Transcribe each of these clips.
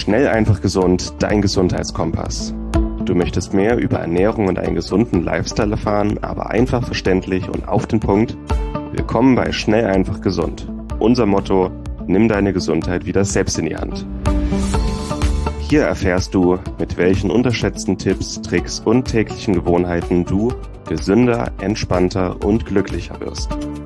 Schnell, einfach gesund, dein Gesundheitskompass. Du möchtest mehr über Ernährung und einen gesunden Lifestyle erfahren, aber einfach verständlich und auf den Punkt? Willkommen bei Schnell, einfach gesund. Unser Motto: Nimm deine Gesundheit wieder selbst in die Hand. Hier erfährst du, mit welchen unterschätzten Tipps, Tricks und täglichen Gewohnheiten du gesünder, entspannter und glücklicher wirst.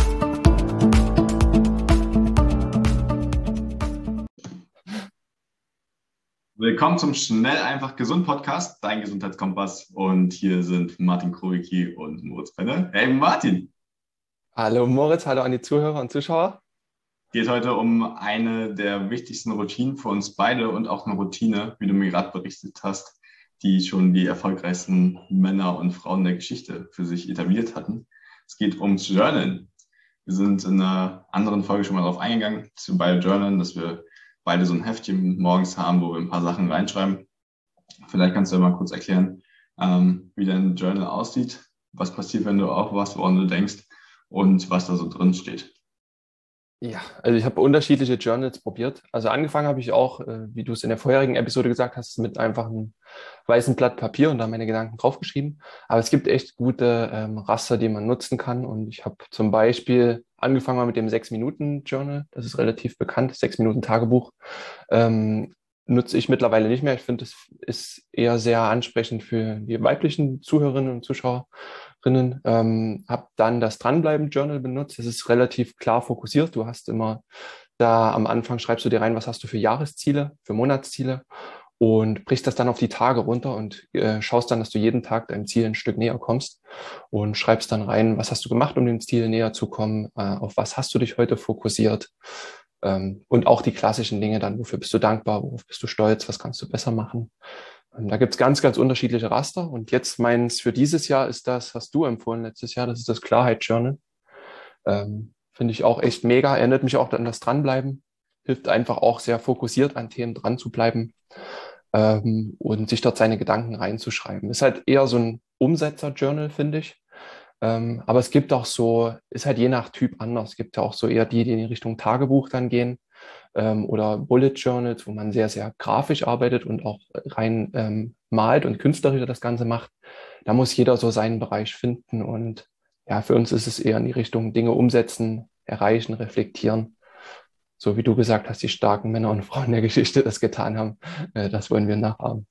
Willkommen zum Schnell, einfach gesund Podcast, dein Gesundheitskompass. Und hier sind Martin Krowicki und Moritz Penne. Hey Martin! Hallo Moritz, hallo an die Zuhörer und Zuschauer. Geht heute um eine der wichtigsten Routinen für uns beide und auch eine Routine, wie du mir gerade berichtet hast, die schon die erfolgreichsten Männer und Frauen der Geschichte für sich etabliert hatten. Es geht ums Journalen. Wir sind in einer anderen Folge schon mal darauf eingegangen, bei Journalen, dass wir beide so ein Heftchen morgens haben, wo wir ein paar Sachen reinschreiben. Vielleicht kannst du ja mal kurz erklären, wie dein Journal aussieht, was passiert, wenn du aufwachst, woran du denkst und was da so drin steht. Ja, also ich habe unterschiedliche Journals probiert. Also angefangen habe ich auch, wie du es in der vorherigen Episode gesagt hast, mit einfach einem weißen Blatt Papier und da meine Gedanken draufgeschrieben. Aber es gibt echt gute Raster, die man nutzen kann. Und ich habe zum Beispiel angefangen mal mit dem 6-Minuten-Journal. Das ist relativ bekannt, 6-Minuten-Tagebuch. Nutze ich mittlerweile nicht mehr. Ich finde, es ist eher sehr ansprechend für die weiblichen Zuhörerinnen und Zuschauerinnen. Habe dann das Dranbleiben-Journal benutzt. Das ist relativ klar fokussiert. Du hast immer da am Anfang schreibst du dir rein, was hast du für Jahresziele, für Monatsziele und brichst das dann auf die Tage runter und schaust dann, dass du jeden Tag deinem Ziel ein Stück näher kommst und schreibst dann rein, was hast du gemacht, um dem Ziel näher zu kommen, auf was hast du dich heute fokussiert und auch die klassischen Dinge dann, wofür bist du dankbar, worauf bist du stolz, was kannst du besser machen. Da gibt's ganz, ganz unterschiedliche Raster. Und jetzt meins für dieses Jahr ist das, hast du empfohlen letztes Jahr, das ist das Klarheit-Journal. Finde ich auch echt mega. Erinnert mich auch an das Dranbleiben. Hilft einfach auch sehr fokussiert an Themen dran zu bleiben und sich dort seine Gedanken reinzuschreiben. Ist halt eher so ein Umsetzer-Journal, finde ich. Aber es gibt auch so, ist halt je nach Typ anders. Es gibt ja auch so eher die in die Richtung Tagebuch dann gehen oder Bullet Journals, wo man sehr, sehr grafisch arbeitet und auch rein malt und künstlerisch das Ganze macht. Da muss jeder so seinen Bereich finden und ja, für uns ist es eher in die Richtung Dinge umsetzen, erreichen, reflektieren. So wie du gesagt hast, die starken Männer und Frauen der Geschichte das getan haben, das wollen wir nachahmen.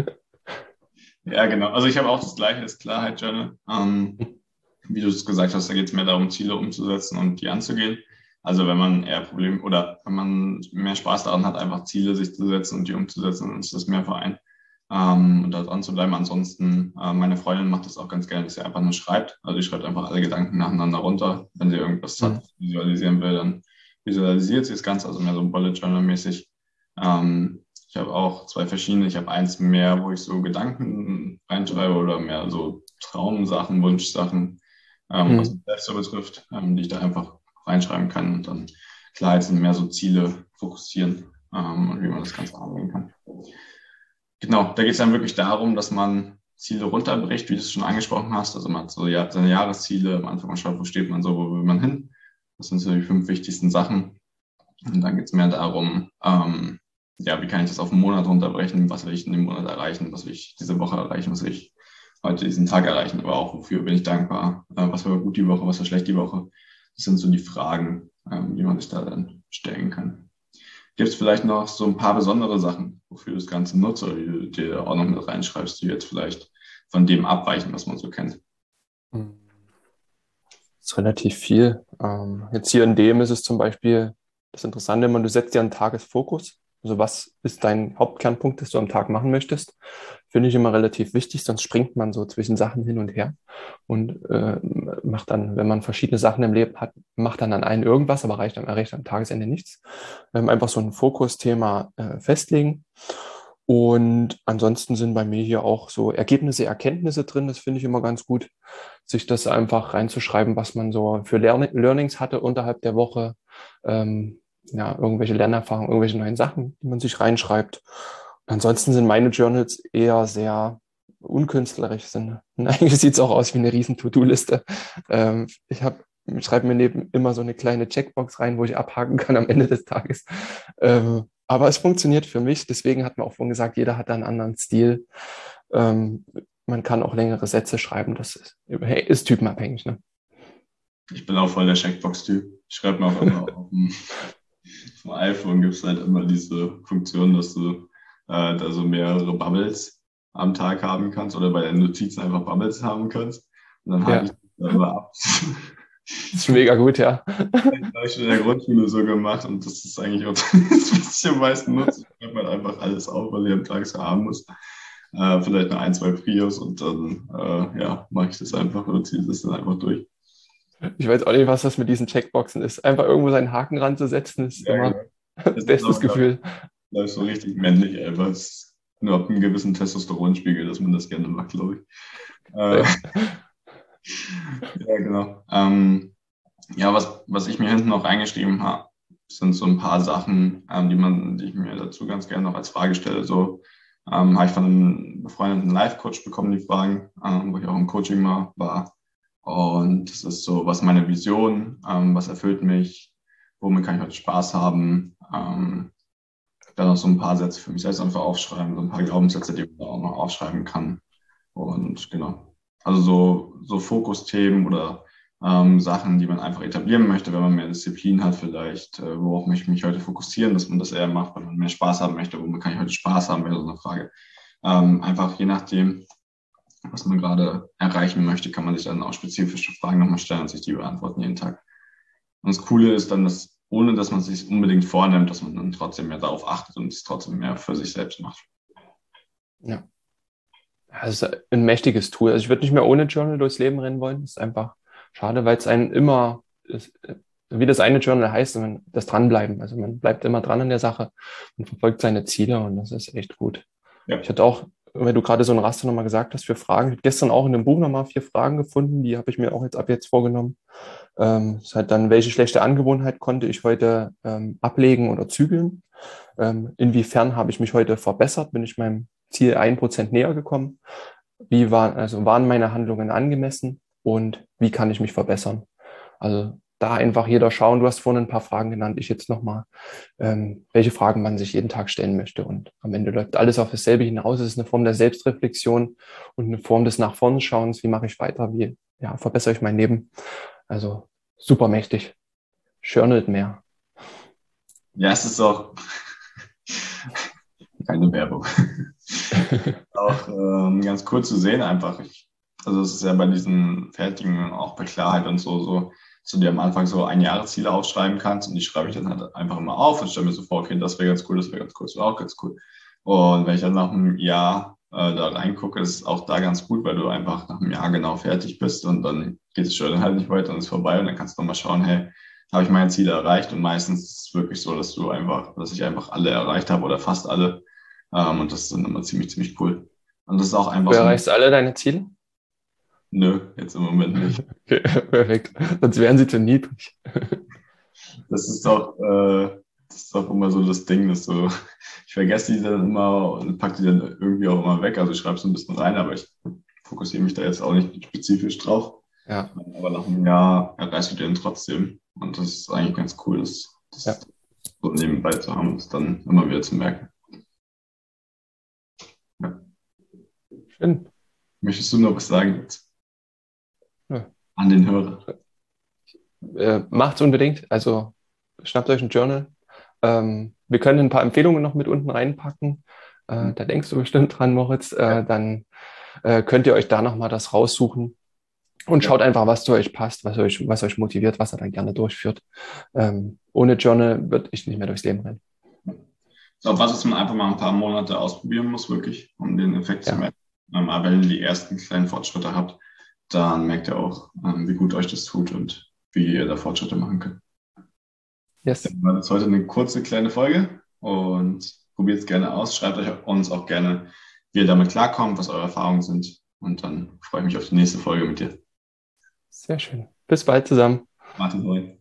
Ja, genau. Also ich habe auch das gleiche, das Klarheit-Journal. Wie du es gesagt hast, da geht es mehr darum, Ziele umzusetzen und die anzugehen. Also wenn man eher Probleme oder wenn man mehr Spaß daran hat, einfach Ziele sich zu setzen und die umzusetzen, dann ist das mehr Verein. Und da dran zu bleiben. Ansonsten, meine Freundin macht das auch ganz gerne, dass sie einfach nur schreibt. Also die schreibt einfach alle Gedanken nacheinander runter. Wenn sie irgendwas hat, visualisieren will, dann visualisiert sie das Ganze, also mehr so Bullet Journal mäßig. Ich habe auch zwei verschiedene. Ich habe eins mehr, wo ich so Gedanken reinschreibe oder mehr so Traumsachen, Wunschsachen, was mich selbst so betrifft, die ich da einfach reinschreiben kann und dann Klarheit sind mehr so Ziele fokussieren und wie man das Ganze angehen kann. Genau, da geht es dann wirklich darum, dass man Ziele runterbricht, wie du es schon angesprochen hast. Also man hat so seine Jahresziele, am Anfang mal schaut, wo steht man so, wo will man hin. Das sind so die 5 wichtigsten Sachen. Und dann geht es mehr darum, ja, wie kann ich das auf einen Monat runterbrechen, was will ich in dem Monat erreichen, was will ich diese Woche erreichen, was will ich heute diesen Tag erreichen, aber auch wofür bin ich dankbar, was war gut die Woche, was war schlecht die Woche. Das sind so die Fragen, die man sich da dann stellen kann. Gibt es vielleicht noch so ein paar besondere Sachen, wofür du das Ganze nutzt oder die du dir auch noch mit reinschreibst, die jetzt vielleicht von dem abweichen, was man so kennt? Das ist relativ viel. Jetzt hier in dem ist es zum Beispiel das Interessante, immer, du setzt dir einen Tagesfokus. Also was ist dein Hauptkernpunkt, das du am Tag machen möchtest? Finde ich immer relativ wichtig, sonst springt man so zwischen Sachen hin und her und macht dann, wenn man verschiedene Sachen im Leben hat, macht dann an einen irgendwas, aber erreicht am Tagesende nichts. Einfach so ein Fokusthema festlegen. Und ansonsten sind bei mir hier auch so Ergebnisse, Erkenntnisse drin. Das finde ich immer ganz gut, sich das einfach reinzuschreiben, was man so für Learnings hatte unterhalb der Woche. Ja, irgendwelche Lernerfahrungen, irgendwelche neuen Sachen, die man sich reinschreibt. Und ansonsten sind meine Journals eher sehr unkünstlerisch. Eigentlich sieht es auch aus wie eine riesen To-Do-Liste. Ich schreibe mir neben immer so eine kleine Checkbox rein, wo ich abhaken kann am Ende des Tages. Aber es funktioniert für mich. Deswegen hat man auch vorhin gesagt, jeder hat da einen anderen Stil. Man kann auch längere Sätze schreiben. Das ist typenabhängig. Ne? Ich bin auch voll der Checkbox-Typ. Ich schreibe mir auch immer auf dem iPhone gibt es halt immer diese Funktion, dass du da so mehrere Bubbles am Tag haben kannst oder bei deinen Notizen einfach Bubbles haben kannst. Und dann hake ich das immer ab. Das ist mega gut, ja. Das habe ich schon in der Grundschule so gemacht und das ist eigentlich auch das, was ich am meisten nutze. Ich schreibe halt einfach alles auf, was ich am Tag so haben muss. Vielleicht noch 1, 2 Prios und dann mache ich das einfach oder ziehe das dann einfach durch. Ich weiß auch nicht, was das mit diesen Checkboxen ist. Einfach irgendwo seinen Haken ranzusetzen, ist immer das bestes Gefühl. Das ist so richtig männlich einfach. Es ist nur ab einem gewissen Testosteronspiegel, dass man das gerne macht, glaube ich. Ja, genau. Was ich mir hinten noch reingeschrieben habe, sind so ein paar Sachen, die ich mir dazu ganz gerne noch als Frage stelle. So habe ich von einem befreundeten Life-Coach bekommen, die Fragen, wo ich auch im Coaching mal war. Und das ist so, was ist meine Vision, was erfüllt mich, womit kann ich heute Spaß haben. Dann noch so ein paar Sätze für mich selbst einfach aufschreiben, so ein paar Glaubenssätze, die man auch noch aufschreiben kann. Und genau. Also so Fokusthemen oder Sachen, die man einfach etablieren möchte, wenn man mehr Disziplin hat vielleicht, worauf möchte ich mich heute fokussieren, dass man das eher macht, wenn man mehr Spaß haben möchte, womit kann ich heute Spaß haben, wäre so eine Frage. Einfach je nachdem, was man gerade erreichen möchte, kann man sich dann auch spezifische Fragen nochmal stellen und sich die beantworten jeden Tag. Und das Coole ist dann, dass ohne dass man es sich unbedingt vornimmt, dass man dann trotzdem mehr darauf achtet und es trotzdem mehr für sich selbst macht. Ja. Das ist ein mächtiges Tool. Also ich würde nicht mehr ohne Journal durchs Leben rennen wollen. Das ist einfach schade, weil es einen immer, wie das eine Journal heißt, das Dranbleiben. Also man bleibt immer dran an der Sache und verfolgt seine Ziele und das ist echt gut. Ja. Ich hatte auch, weil du gerade so ein Raster nochmal gesagt hast, für Fragen. Ich habe gestern auch in dem Buch nochmal 4 Fragen gefunden, die habe ich mir auch ab jetzt vorgenommen. Das ist halt dann, welche schlechte Angewohnheit konnte ich heute ablegen oder zügeln? Inwiefern habe ich mich heute verbessert? Bin ich meinem Ziel 1% näher gekommen? Waren meine Handlungen angemessen? Und wie kann ich mich verbessern? Also da einfach jeder schauen. Du hast vorhin ein paar Fragen genannt. Ich jetzt nochmal, welche Fragen man sich jeden Tag stellen möchte. Und am Ende läuft alles auf dasselbe hinaus. Es ist eine Form der Selbstreflexion und eine Form des Nach vorne Schauens. Wie mache ich weiter? Wie verbessere ich mein Leben? Also super mächtig. Journalt mehr. Ja, es ist auch keine Werbung. Auch ganz cool zu sehen einfach. Also es ist ja bei diesen Fertigen, auch bei Klarheit und so, dass du dir am Anfang so 1-Jahres-Ziele aufschreiben kannst und die schreibe ich dann halt einfach immer auf und stelle mir so vor, okay, das wäre ganz cool, das wäre ganz cool, das wäre auch ganz cool. Und wenn ich dann nach einem Jahr da reingucke, ist es auch da ganz gut, weil du einfach nach einem Jahr genau fertig bist und dann geht es schon halt nicht weiter und ist vorbei und dann kannst du nochmal schauen, hey, habe ich meine Ziele erreicht? Und meistens ist es wirklich so, dass ich einfach alle erreicht habe oder fast alle. Und das ist dann immer ziemlich, ziemlich cool. Und das ist auch einfach. Du erreichst alle deine Ziele? Nö, jetzt im Moment nicht. Okay, perfekt. Sonst wären sie zu niedrig. Das ist doch immer so das Ding, dass ich vergesse die dann immer und packe die dann irgendwie auch immer weg. Also ich schreibe so ein bisschen rein, aber ich fokussiere mich da jetzt auch nicht spezifisch drauf. Ja. Aber nach einem Jahr erreichst du den trotzdem. Und das ist eigentlich ganz cool, das so nebenbei zu haben und es dann immer wieder zu merken. Ja. Schön. Möchtest du noch was sagen jetzt? Ja. An den Hörer? Macht's unbedingt. Also schnappt euch ein Journal. Wir können ein paar Empfehlungen noch mit unten reinpacken. Da denkst du bestimmt dran, Moritz. Dann könnt ihr euch da nochmal das raussuchen. Und schaut einfach, was zu euch passt, was euch motiviert, was ihr dann gerne durchführt. Ohne Journal würde ich nicht mehr durchs Leben rennen. So, was man einfach mal ein paar Monate ausprobieren muss, wirklich, um den Effekt zu merken. Aber wenn ihr die ersten kleinen Fortschritte habt, dann merkt ihr auch, wie gut euch das tut und wie ihr da Fortschritte machen könnt. Yes. Dann war das heute eine kurze, kleine Folge und probiert es gerne aus. Schreibt uns auch gerne, wie ihr damit klarkommt, was eure Erfahrungen sind. Und dann freue ich mich auf die nächste Folge mit dir. Sehr schön. Bis bald zusammen. Martin Hoy.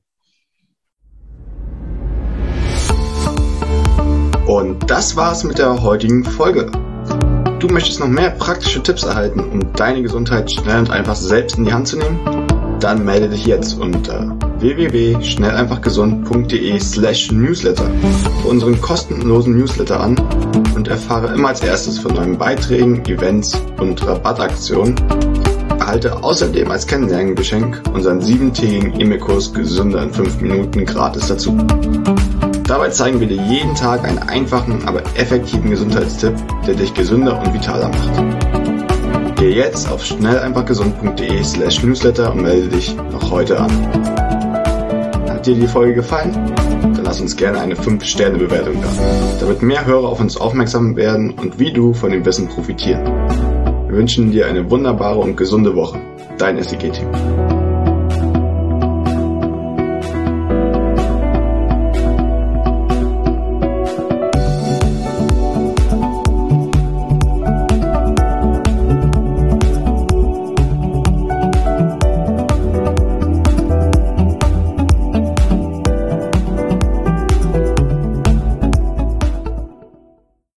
Und das war's mit der heutigen Folge. Du möchtest noch mehr praktische Tipps erhalten, um deine Gesundheit schnell und einfach selbst in die Hand zu nehmen? Dann melde dich jetzt unter www.schnelleinfachgesund.de/newsletter für unseren kostenlosen Newsletter an und erfahre immer als erstes von neuen Beiträgen, Events und Rabattaktionen. Erhalte außerdem als Kennenlerngeschenk unseren 7-tägigen E-Mail-Kurs Gesünder in 5 Minuten gratis dazu. Dabei zeigen wir dir jeden Tag einen einfachen, aber effektiven Gesundheitstipp, der dich gesünder und vitaler macht. Gehe jetzt auf schnelleinfachgesund.de/newsletter und melde dich noch heute an. Hat dir die Folge gefallen? Dann lass uns gerne eine 5-Sterne-Bewertung da, damit mehr Hörer auf uns aufmerksam werden und wie du von dem Wissen profitieren. Wir wünschen dir eine wunderbare und gesunde Woche. Dein SEG-Team.